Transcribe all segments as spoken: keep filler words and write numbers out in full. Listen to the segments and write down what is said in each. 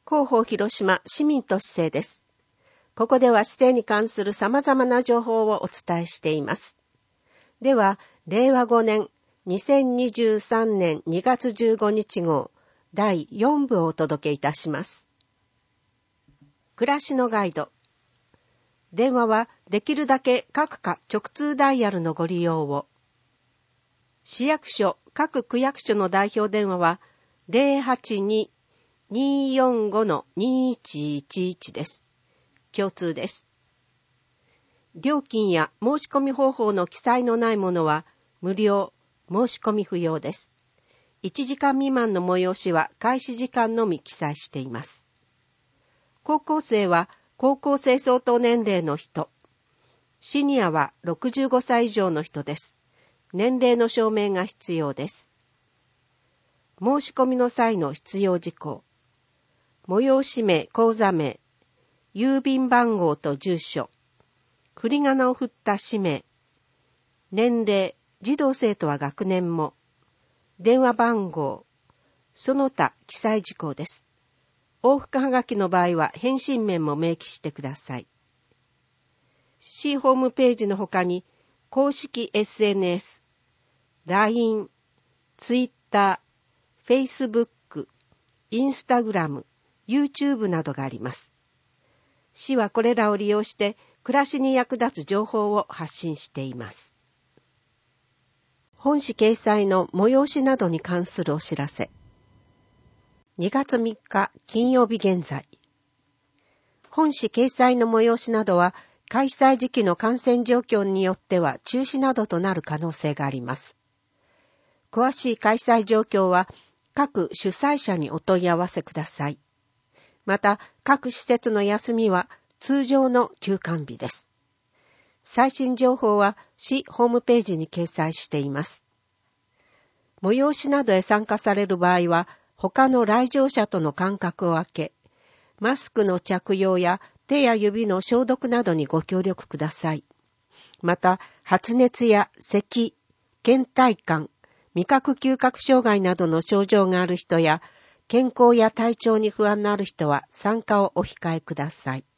広報広島市民都市政です。ここでは市政に関する様々な情報をお伝えしています。では、れいわごねんにせんにじゅうさんねんにがつじゅうごにち号だいよんぶをお届けいたします。暮らしのガイド。電話はできるだけ各課直通ダイヤルのご利用を。市役所、各区役所の代表電話は ゼロはちに にーよんご にーいちいちいち です。共通です。料金や申し込み方法の記載のないものは無料、申し込み不要です。いちじかん未満の催しは開始時間のみ記載しています。高校生は高校生相当年齢の人。シニアはろくじゅうごさい以上の人です。年齢の証明が必要です。申し込みの際の必要事項。催し名、口座名、郵便番号と住所、振り仮名を振った氏名、年齢、児童生徒は学年も、電話番号、その他記載事項です。往復はがきの場合は返信面も明記してください。市ホームページの他に公式 エスエヌエス、ライン、Twitter、Facebook、Instagram、YouTube などがあります。市はこれらを利用して暮らしに役立つ情報を発信しています。本誌掲載の催しなどに関するお知らせ。にがつみっか金曜日現在。本誌掲載の催しなどは開催時期の感染状況によっては中止などとなる可能性があります。詳しい開催状況は各主催者にお問い合わせください。また、各施設の休みは通常の休館日です。最新情報は市ホームページに掲載しています。催しなどへ参加される場合は、他の来場者との間隔を空け、マスクの着用や手や指の消毒などにご協力ください。また、発熱や咳、倦怠感、味覚嗅覚障害などの症状がある人や、健康や体調に不安のある人は参加をお控えください。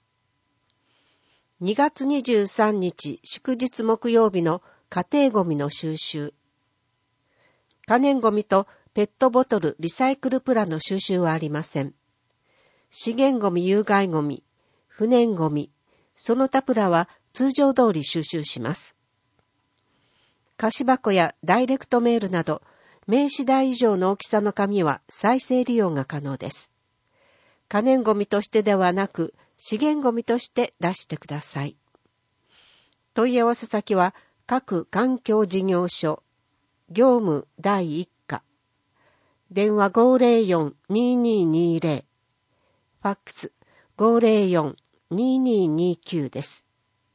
にがつにじゅうさんにち祝日木曜日の家庭ごみの収集。可燃ごみとペットボトルリサイクルプラの収集はありません。資源ごみ有害ごみ、不燃ごみ、その他プラは通常通り収集します。菓子箱やダイレクトメールなど、名刺代以上の大きさの紙は再生利用が可能です。可燃ごみとしてではなく、資源ごみとして出してください。問い合わせ先は各環境事業所、業務だいいっか、電話 ごーぜろよん にーにーにーぜろ、ファックス ごーぜろよん にーにーにーきゅう です。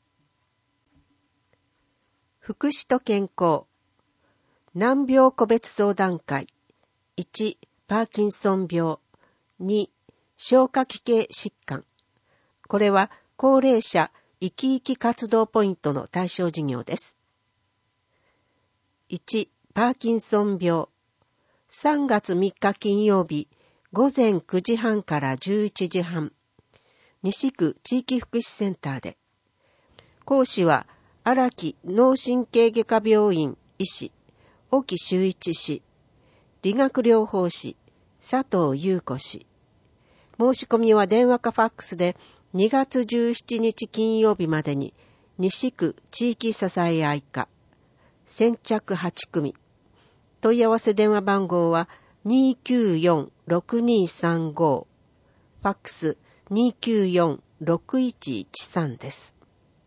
福祉と健康。難病個別相談会。いち、パーキンソン病。に、消化器系疾患。これは高齢者生き生き活動ポイントの対象事業です。いち、パーキンソン病。さんがつみっか金曜日、ごぜんくじはんからじゅういちじはん。西区地域福祉センターで。講師は荒木脳神経外科病院医師、沖修一氏、理学療法士、佐藤優子氏。申し込みは電話かファックスでにがつじゅうしちにち金曜日までに、西区地域支え合い課、先着はちくみ。問い合わせ電話番号は にーきゅうよん ろくにーさんご、ファックス にーきゅうよん ろくいちいちさん です。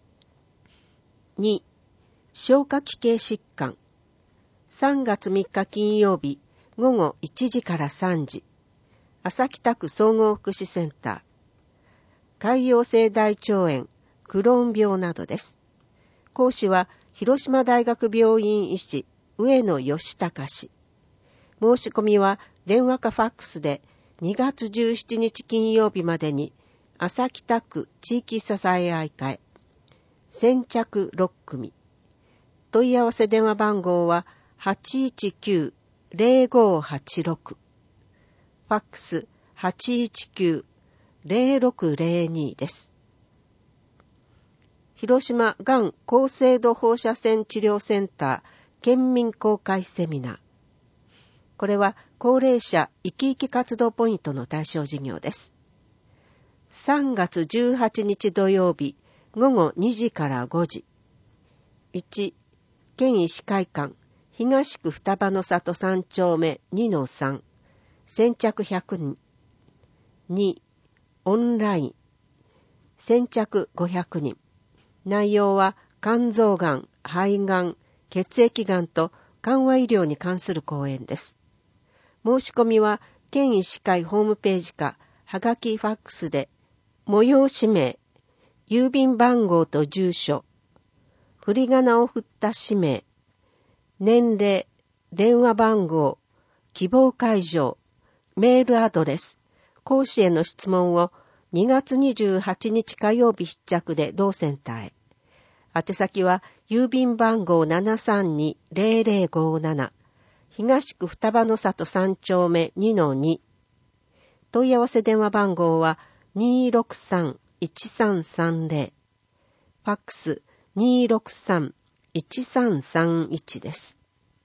に、消化器系疾患。さんがつみっか金曜日ごごいちじからさんじ、朝北区総合福祉センター。潰瘍性大腸炎、クローン病などです。講師は広島大学病院医師、上野義隆氏。申し込みは電話かファックスでにがつじゅうしちにち金曜日までに、朝北区地域支え合い課へ。先着ろっくみ。問い合わせ電話番号は はちいちきゅう ぜろごはちろく。ファックスはちいちきゅう ゼロろくゼロに です。広島がん高精度放射線治療センター県民公開セミナー。これは高齢者生き生き活動ポイントの対象事業です。さんがつじゅうはちにち土曜日ごごにじからごじ。いち、県医師会館東区双葉の里さんちょうめ にのさん。先着ひゃくにん。に、オンライン。先着ごひゃくにん。内容は肝臓がん、肺がん、血液がんと緩和医療に関する講演です。申し込みは県医師会ホームページかはがきファックスで催し名、郵便番号と住所、振り仮名を振った氏名、年齢、電話番号、希望会場、メールアドレス、講師への質問をにがつにじゅうはちにち火曜日必着で同センターへ。宛先は郵便番号 ななさんにゼロゼロごなな 東区双葉の里さんちょうめ にのに。問い合わせ電話番号は にーろくさん いちさんさんゼロ。ファックス にーろくさん いちさんさんいち です。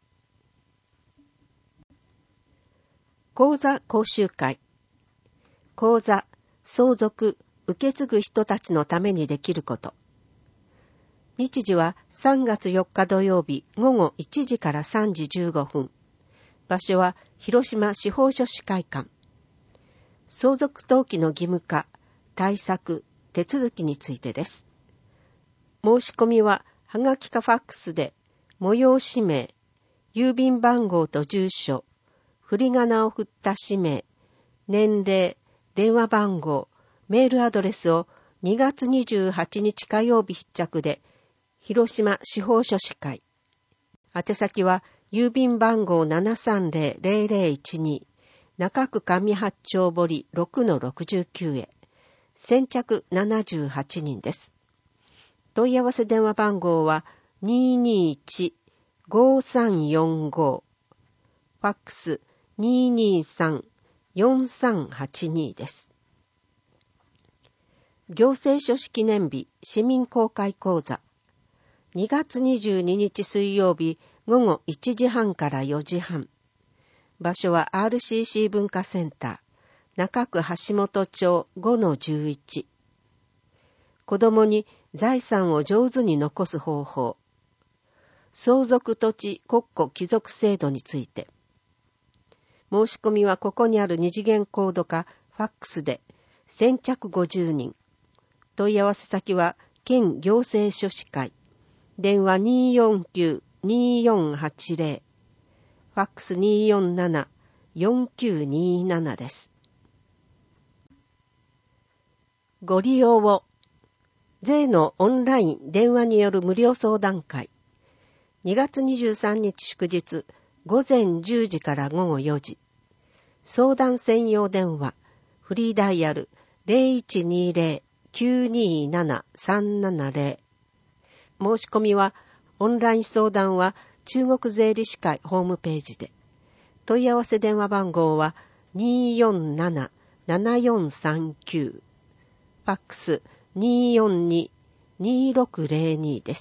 講座講習会。講座、相続、受け継ぐ人たちのためにできること。日時はさんがつよっか土曜日ごごいちじからさんじじゅうごふん。場所は広島司法書士会館。相続登記の義務化、対策、手続きについてです。申し込みははがきかファックスで催し名、郵便番号と住所、振り仮名を振った氏名、年齢、電話番号、メールアドレスをにがつにじゅうはちにち火曜日必着で広島司法書士会。宛先は郵便番号 ななさんゼロ ゼロゼロいちに 中区上八丁堀 ろくのろくじゅうきゅう へ。先着ななじゅうはちにんです。問い合わせ電話番号は にーにーいち ごーさんよんご。ファックス にーにーさん よんさんはちに です。行政書士記念日市民公開講座。にがつにじゅうににち水曜日ごごいちじはんからよじはん。場所は アールシーシー 文化センター、中区橋本町 ごのじゅういち。子供に財産を上手に残す方法。相続土地国庫帰属制度について。申し込みはここにある二次元コードかファックスで先着ごじゅうにん。問い合わせ先は県行政書士会。電話 にーよんきゅう にーよんはちゼロ。ファックス にーよんなな よんきゅうにーなな です。ご利用を。税のオンライン電話による無料相談会。にがつにじゅうさんにち祝日ごぜんじゅうじからごごよじ。相談専用電話フリーダイヤル ゼロいちにゼロ きゅうにーなな さんななゼロ。申し込みはオンライン相談は中国税理士会ホームページで。問い合わせ電話番号は にーよんなな ななよんさんきゅう。ファックス にーよんに にーろくゼロに です。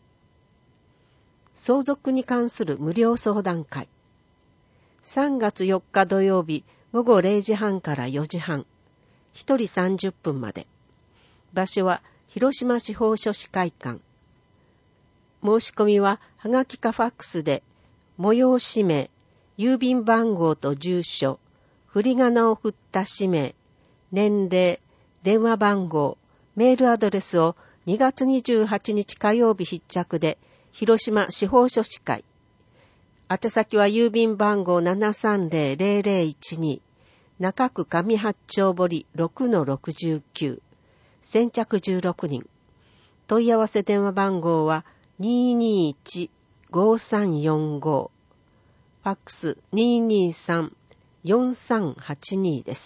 相続に関する無料相談会。さんがつよっか土曜日ごごれいじはんからよじはん。ひとりさんじゅっぷんまで。場所は広島司法書士会館。申し込みははがきかファックスで催し名、郵便番号と住所、振り仮名を振った氏名、年齢、電話番号、メールアドレスをにがつにじゅうはちにち火曜日必着で広島司法書士会。宛先は郵便番号 ななさんゼロ ゼロゼロいちに 中区上八丁堀 ろくのろくじゅうきゅう。先着じゅうろくにん。問い合わせ電話番号はにーにーいち ごーさんよんご。ファックス にーにーさん よんさんはちに です。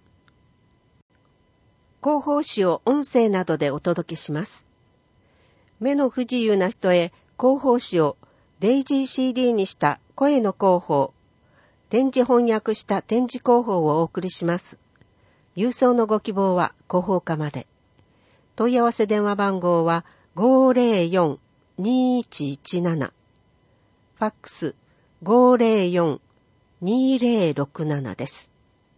広報誌を音声などでお届けします。目の不自由な人へ広報誌をデイジー シーディー にした声の広報。 展示翻訳した展示広報をお送りします。郵送のご希望は広報課まで。問い合わせ電話番号は ごーぜろよん にーいちいちなな。ファックス ごーぜろよん にーぜろろくなな です。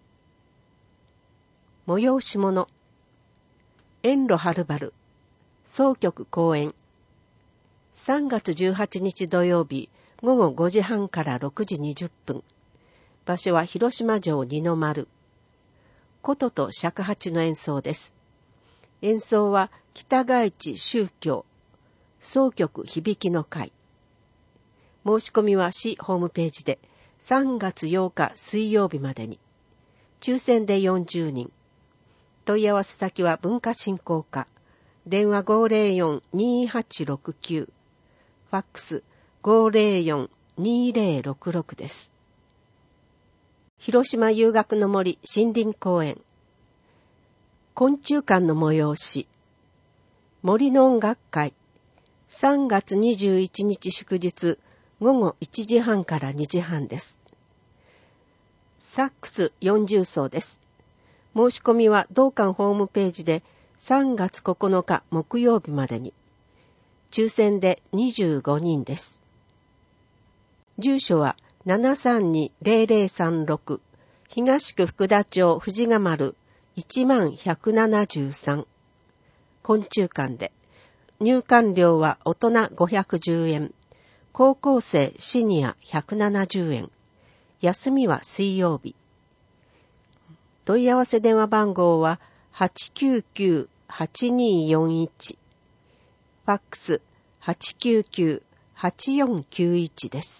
催し物。遠路はるばる総局公演。さんがつじゅうはちにち土曜日ごごごじはんからろくじにじゅっぷん。場所は広島城二の丸。琴と尺八の演奏です。演奏は北外地宗教総局響きの会。申し込みは市ホームページでさんがつようか水曜日までに。抽選でよんじゅうにん。問い合わせ先は文化振興課。電話 ごーぜろよん にーはちろくきゅう。ファックス ごーぜろよん にーぜろろくろく です。広島遊学の森森林公園。昆虫館の催し。森の音楽会。さんがつにじゅういちにち祝日ごごいちじはんからにじはんです。サックスよんじゅうそうです。申し込みは同館ホームページでさんがつここのか木曜日までに。抽選でにじゅうごにんです。住所はななさんにぜろぜろさんろく東区福田町藤ヶ丸いちまんひゃくななじゅうさん。昆虫館で。入館料は大人ごひゃくじゅうえん。高校生シニアひゃくななじゅうえん。休みは水曜日。問い合わせ電話番号は はちきゅうきゅう はちにーよんいち。ファックス はちきゅうきゅう はちよんきゅういち です。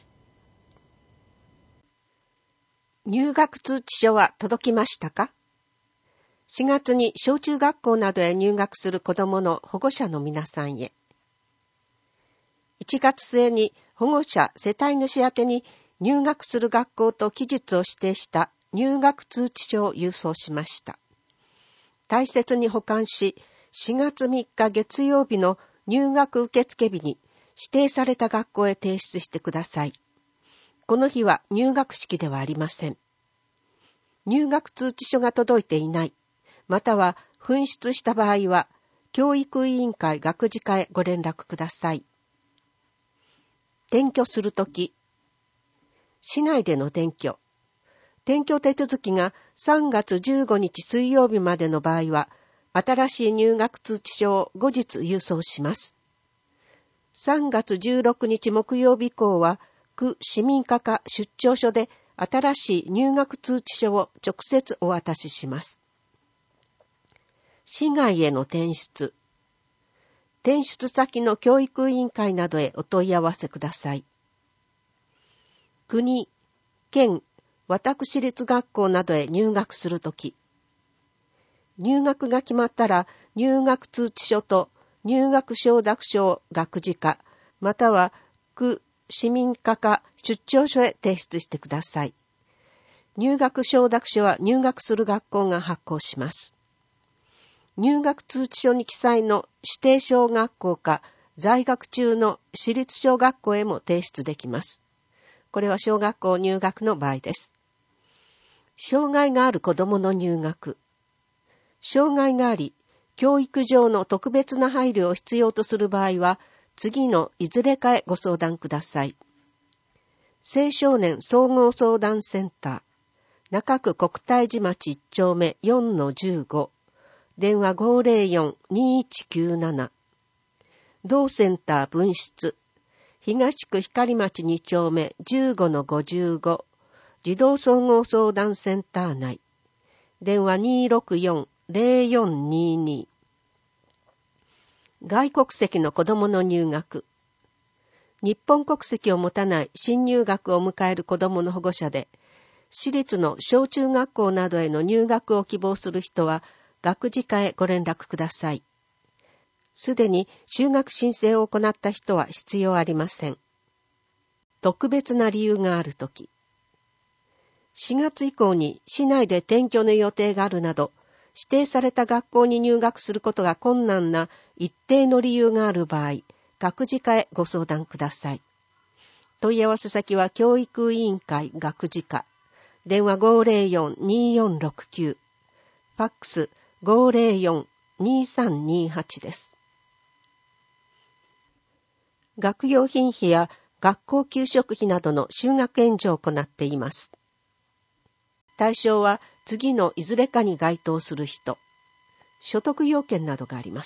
入学通知書は届きましたか？しがつに小中学校などへ入学する子どもの保護者の皆さんへ。いちがつすえに保護者・世帯主宛てに入学する学校と期日を指定した入学通知書を郵送しました。大切に保管し、しがつみっか月曜日の入学受付日に指定された学校へ提出してください。この日は入学式ではありません。入学通知書が届いていない、または紛失した場合は、教育委員会学次課へご連絡ください。転居するとき、市内での転居。転居手続きがさんがつじゅうごにち水曜日までの場合は、新しい入学通知書を後日郵送します。さんがつじゅうろくにち木曜日以降は、区市民課課出張所で新しい入学通知書を直接お渡しします。市外への転出。転出先の教育委員会などへお問い合わせください。国、県、私立学校などへ入学するとき、入学が決まったら入学通知書と入学承諾書を学次課、または区市民課課出張所へ提出してください。入学承諾書は入学する学校が発行します。入学通知書に記載の指定小学校か在学中の私立小学校へも提出できます。これは小学校入学の場合です。障害がある子どもの入学。障害があり、教育上の特別な配慮を必要とする場合は、次のいずれかへご相談ください。青少年総合相談センター、中区国体寺町いっちょうめ よんのじゅうご、電話 ごーぜろよん にーいちきゅうなな。同センター分室、東区光町にちょうめ じゅうごのごじゅうご、児童総合相談センター内、電話 にーろくよん ぜろよんにーにー。外国籍の子どもの入学。日本国籍を持たない新入学を迎える子どもの保護者で、私立の小中学校などへの入学を希望する人は、学次課へご連絡ください。すでに就学申請を行った人は必要ありません。特別な理由があるとき。しがつ以降に市内で転居の予定があるなど、指定された学校に入学することが困難な一定の理由がある場合、学次課へご相談ください。問い合わせ先は教育委員会学次課。 電話 ごーぜろよん にーよんろくきゅう、ファックス ごーぜろよん にーさんにーはち です。学用品費や学校給食費などの就学援助を行っています。対象は次のいずれかに該当する人、所得要件などがあります。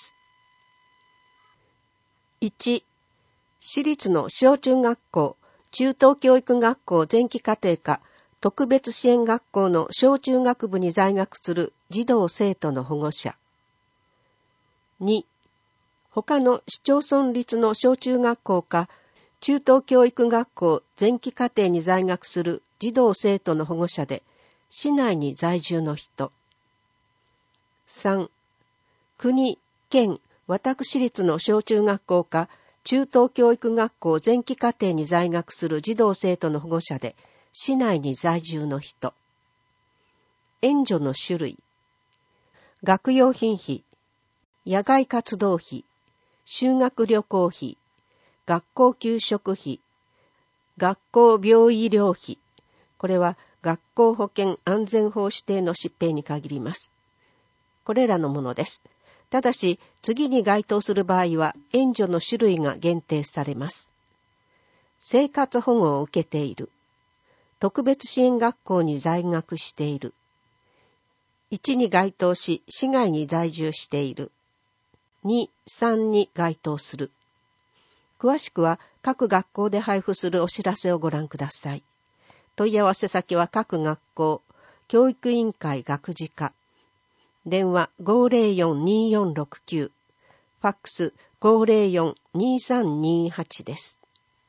いち、私立の小中学校、中等教育学校前期課程科、特別支援学校の小中学部に在学する児童生徒の保護者。に、他の市町村立の小中学校か、中等教育学校前期課程に在学する児童生徒の保護者で、市内に在住の人。さん、国、県、私立の小中学校か、中等教育学校前期課程に在学する児童生徒の保護者で、市内に在住の人。援助の種類。学用品費、野外活動費、修学旅行費、学校給食費、学校病医療費。これは学校保健安全法指定の疾病に限ります。これらのものです。ただし、次に該当する場合は援助の種類が限定されます。生活保護を受けている。特別支援学校に在学している。いちに該当し、市外に在住している。に、さんに該当する。詳しくは各学校で配布するお知らせをご覧ください。問い合わせ先は各学校、教育委員会学事課。電話 ごーぜろよん にーよんろくきゅう、ファックス ごーぜろよん にーさんにーはち です。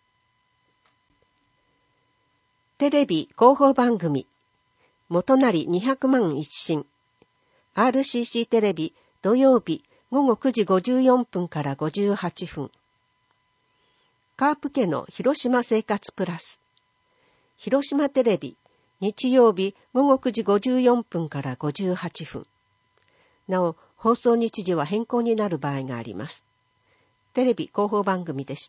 テレビ広報番組、元成にひゃくまん一新、アールシーシー テレビ土曜日ごごくじごじゅうよんぷんからごじゅうはっぷん。カープ家の広島生活プラス、広島テレビ日曜日ごごくじごじゅうよんぷんからごじゅうはっぷん。なお、放送日時は変更になる場合があります。テレビ広報番組でした。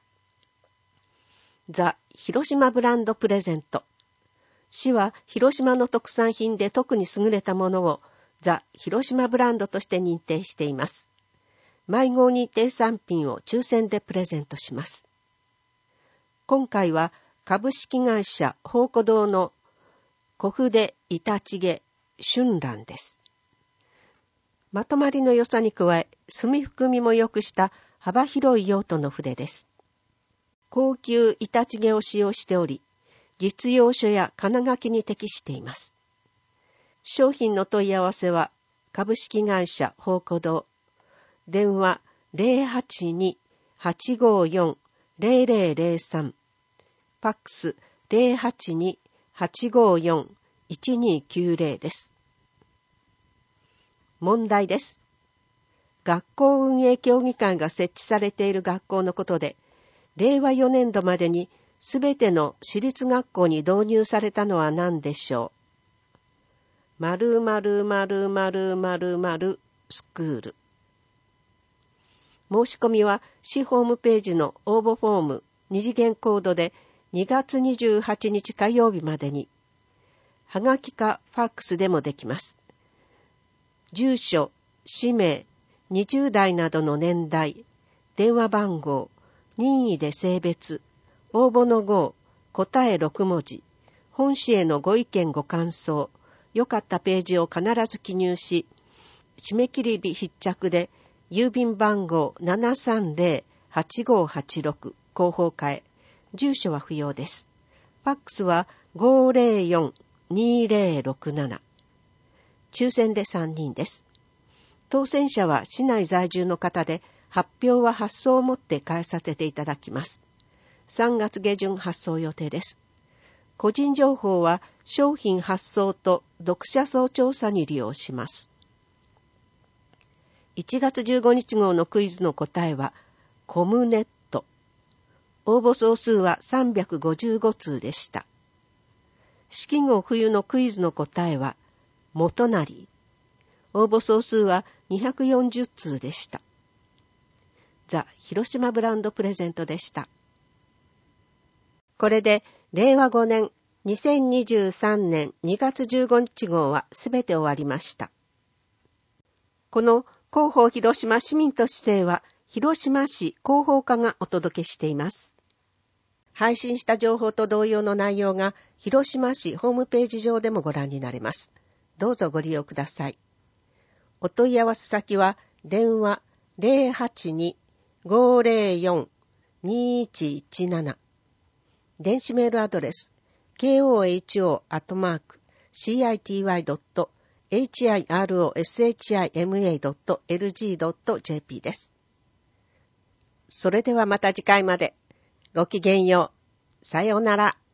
ザ・広島ブランドプレゼント。市は広島の特産品で特に優れたものをザ・広島ブランドとして認定しています。毎号認定産品を抽選でプレゼントします。今回は株式会社宝庫堂の小筆板チゲ春蘭です。まとまりの良さに加え、墨含みも良くした幅広い用途の筆です。高級板チゲを使用しており、実用書や金書きに適しています。商品の問い合わせは、株式会社宝庫堂、電話 ゼロはちに はちごよん ゼロゼロゼロさん、ファックス ゼロはちに はちごよん いちにきゅうゼロ です。問題です。学校運営協議会が設置されている学校のことで、れいわよねんどまでにすべての私立学校に導入されたのは何でしょう。〇〇〇〇〇〇スクール。申し込みは市ホームページの応募フォーム二次元コードでにがつにじゅうはちにち火曜日までに、はがきかファックスでもできます。住所、氏名、にじゅうだいなどの年代、電話番号、任意で性別、応募の号、答えろくもじ、本誌へのご意見ご感想、よかったページを必ず記入し、締め切り日必着で、郵便番号 ななさんゼロ はちごはちろく 広報課へ、住所は不要です。ファックスは ごーぜろよん にーぜろろくなな。抽選でさんにんです。当選者は市内在住の方で、発表は発送をもって返させていただきます。さんがつ下旬発送予定です。個人情報は商品発送と読者層調査に利用します。いちがつじゅうごにち号のクイズの答えはコムネット。応募総数はさんびゃくごじゅうごつうでした。式号冬のクイズの答えは元成。応募総数はにひゃくよんじゅっつうでした。ザ・広島ブランドプレゼントでした。これでれいわごねんにせんにじゅうさんねんにがつじゅうごにち号はすべて終わりました。この広報広島市民都市制は広島市広報課がお届けしています。配信した情報と同様の内容が広島市ホームページ上でもご覧になれます。どうぞご利用ください。お問い合わせ先は電話 ゼロはちに ごゼロよん にいちいちなな 電子メールアドレス ケーオーエイチオー アットマーク シーアイティーワイ ドット エイチアイアールオーエスエイチアイエムエー ドット エルジー ドット ジェーピー です。それではまた次回まで。ごきげんよう。さようなら。